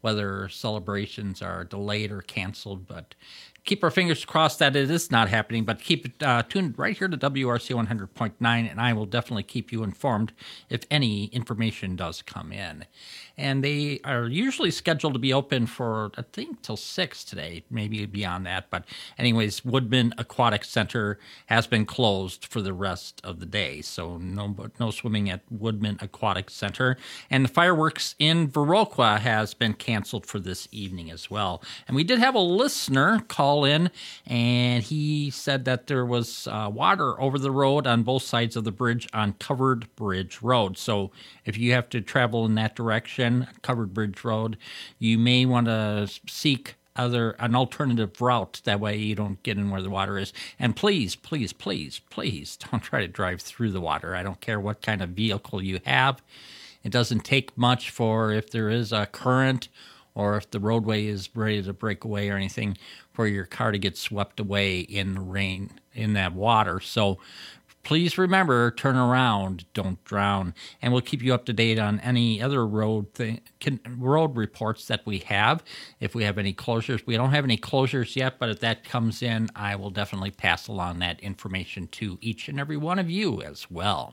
whether celebrations are delayed or canceled, but keep our fingers crossed that it is not happening, but keep it uh, tuned right here to W R C one hundred point nine, and I will definitely keep you informed if any information does come in. And they are usually scheduled to be open for, I think, till six today, maybe beyond that. But anyways, Woodman Aquatic Center has been closed for the rest of the day, so no no swimming at Woodman Aquatic Center. And the fireworks in Viroqua has been canceled for this evening as well. And we did have a listener call in, and he said that there was uh, water over the road on both sides of the bridge on Covered Bridge Road. So if you have to travel in that direction, Covered Bridge Road, you may want to seek other an alternative route. That way you don't get in where the water is. And please, please, please, please don't try to drive through the water. I don't care what kind of vehicle you have. It doesn't take much for if there is a current or if the roadway is ready to break away or anything for your car to get swept away in the rain, in that water. So please remember, turn around, don't drown. And we'll keep you up to date on any other road thing, can, road reports that we have. If we have any closures, we don't have any closures yet, but if that comes in, I will definitely pass along that information to each and every one of you as well.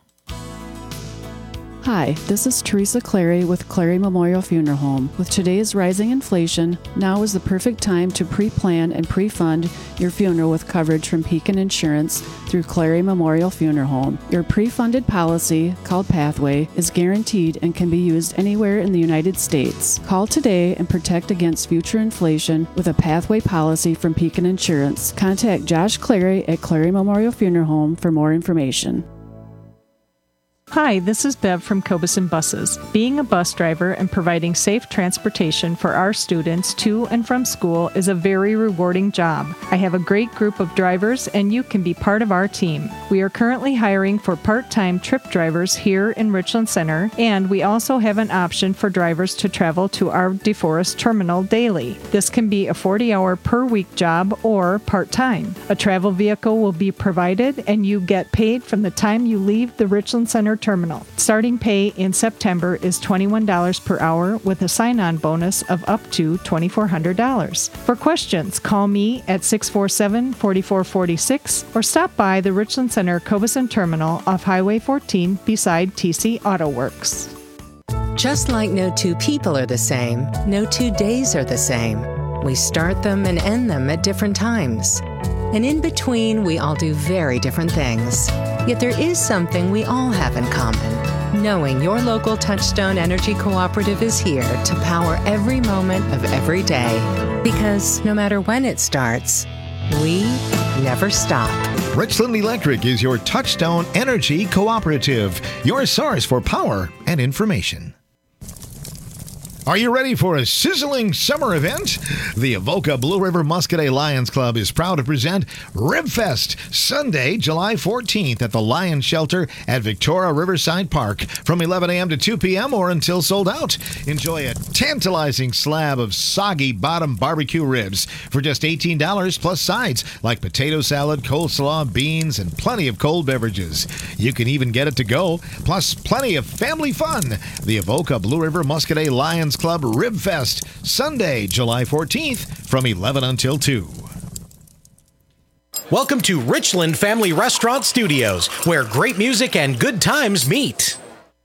Hi, this is Teresa Clary with Clary Memorial Funeral Home. With today's rising inflation, now is the perfect time to pre-plan and pre-fund your funeral with coverage from Pekin Insurance through Clary Memorial Funeral Home. Your pre-funded policy, called Pathway, is guaranteed and can be used anywhere in the United States. Call today and protect against future inflation with a Pathway policy from Pekin Insurance. Contact Josh Clary at Clary Memorial Funeral Home for more information. Hi, this is Bev from Cobeson Buses. Being a bus driver and providing safe transportation for our students to and from school is a very rewarding job. I have a great group of drivers, and you can be part of our team. We are currently hiring for part-time trip drivers here in Richland Center, and we also have an option for drivers to travel to our DeForest terminal daily. This can be a forty-hour per week job or part-time. A travel vehicle will be provided, and you get paid from the time you leave the Richland Center terminal. Starting pay in September is twenty-one dollars per hour with a sign-on bonus of up to twenty-four hundred dollars. For questions, call me at six four seven, four four four six or stop by the Richland Center Cobeson Terminal off Highway fourteen beside T C Auto Works. Just like no two people are the same, no two days are the same. We start them and end them at different times. And in between, we all do very different things. Yet there is something we all have in common. Knowing your local Touchstone Energy Cooperative is here to power every moment of every day. Because no matter when it starts, we never stop. Richland Electric is your Touchstone Energy Cooperative, your source for power and information. Are you ready for a sizzling summer event? The Avoca Blue River Muscadet Lions Club is proud to present Ribfest, Sunday, July fourteenth at the Lions Shelter at Victoria Riverside Park from eleven a.m. to two p.m. or until sold out. Enjoy a tantalizing slab of soggy bottom barbecue ribs for just eighteen dollars plus sides like potato salad, coleslaw, beans, and plenty of cold beverages. You can even get it to go, plus plenty of family fun. The Avoca Blue River Muscadet Lions Club Ribfest, Sunday, July fourteenth from eleven until two. Welcome to Richland Family Restaurant Studios, where great music and good times meet.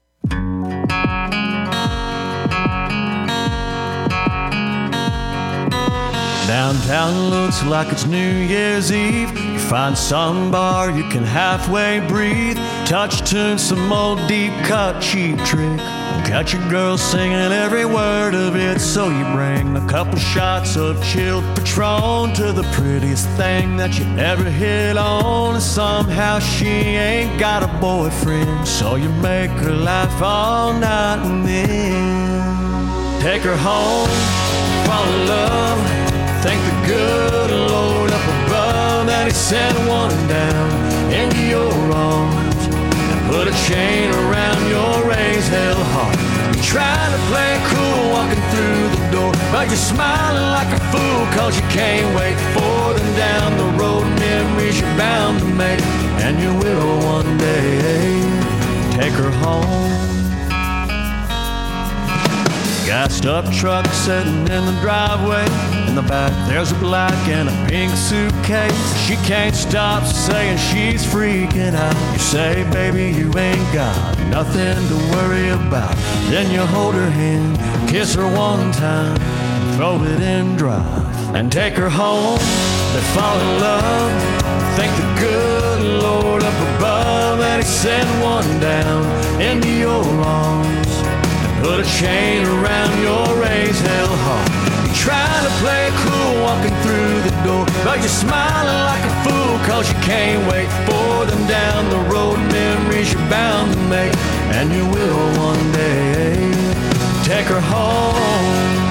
Downtown looks like it's New Year's Eve. You find some bar you can halfway breathe. Touch tune, some old deep cut cheap trick. Got your girl singing every word of it. So you bring a couple shots of chilled Patron to the prettiest thing that you ever hit on. And somehow she ain't got a boyfriend, so you make her laugh all night and then take her home, fall in love. Thank the good Lord up above that He sent one down into your arms and put a chain around your raised hell heart. You're trying to play cool walking through the door, but you're smiling like a fool cause you can't wait for them down the road. Memories you're bound to make, and you will one day take her home. Gassed up truck sitting in the driveway. In the back there's a black and a pink suitcase. She can't stop saying she's freaking out. You say, baby, you ain't got nothing to worry about. Then you hold her hand, kiss her one time, throw it in drive, and take her home. They fall in love, thank the good Lord up above that He sent one down into your arms and put a chain around your raised hell heart. You try to play it cool walking through the door, but you're smiling like a fool cause you can't wait for them down the road. Memories you're bound to make, and you will one day. Take her home.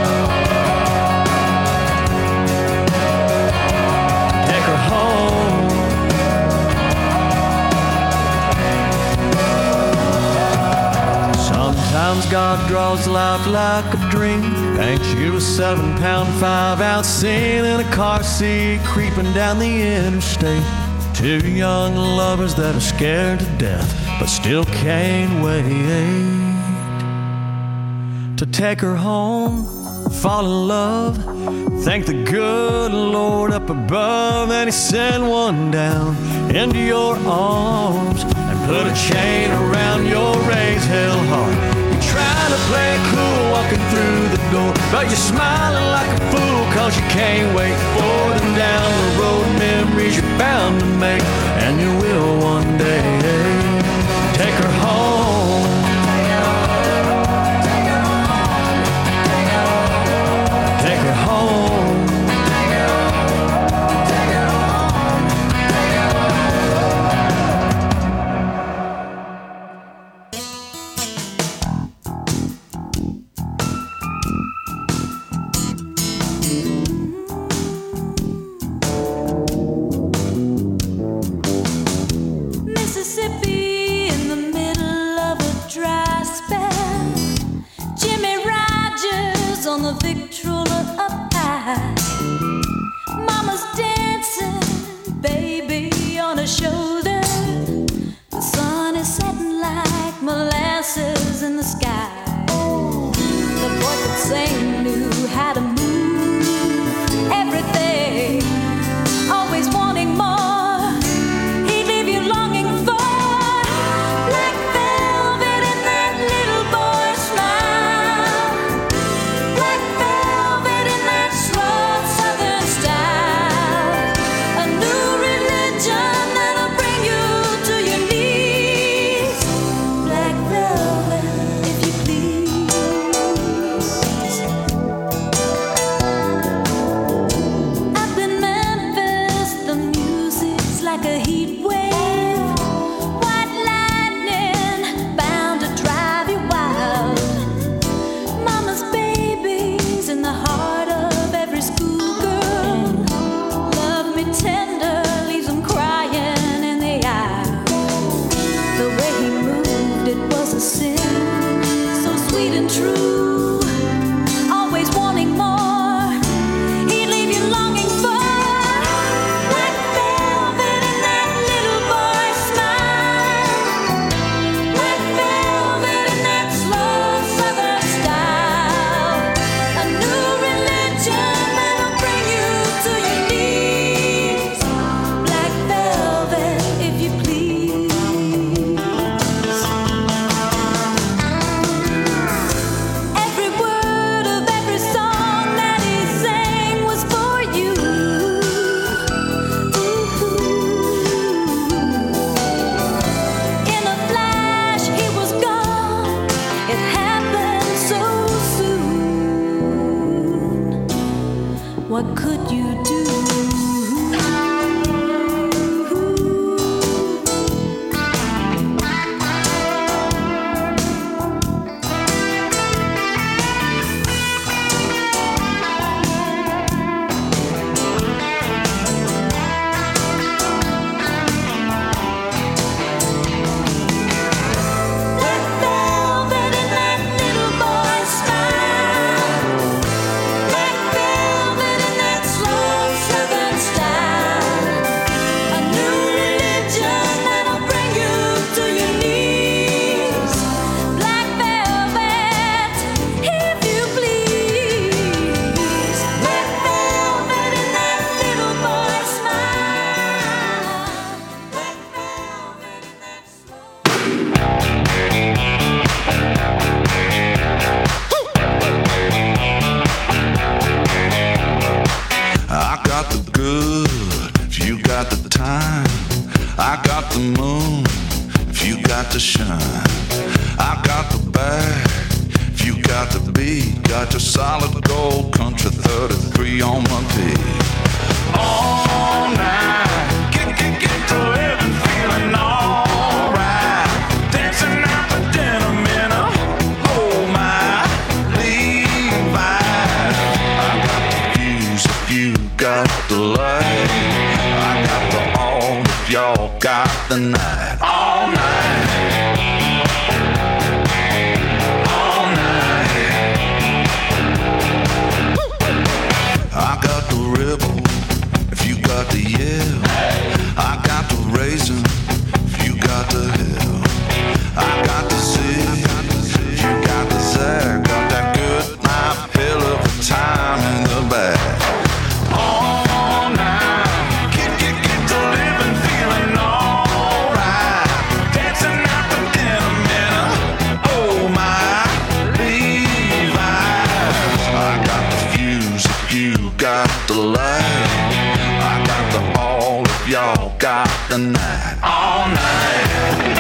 Sometimes God draws life like a dream, hangs you a seven pound, five ounce scene in a car seat, creeping down the interstate. Two young lovers that are scared to death, but still can't wait to take her home, fall in love, thank the good Lord up above that He sent one down into your arms and put a chain around your raised hell heart. Trying to play it cool walking through the door, but you're smiling like a fool cause you can't wait for them down the road. Memories you're bound to make, and you will one day. Take her home. Take her home. Little time. I got the moon if you got the shine. I got the bag if you got the beat. Got your solid gold country thirty-three on my feet. All night, get, get, get to living, feeling alright. Dancing out the denim in a oh my Levi's. I got the fuse if you got the light. I got the all if y'all got the night. All night. All night. I got the rebel if you got the yell. I got the raisin if you got the hill. I got the Z if you got the zag. Got that good night pill of a time in the bag. All night, get, get, get to living, feeling alright. Dancing out the denim in a oh my Levi's. I got the fuse if you got the light. I got the all if y'all got the night. All night.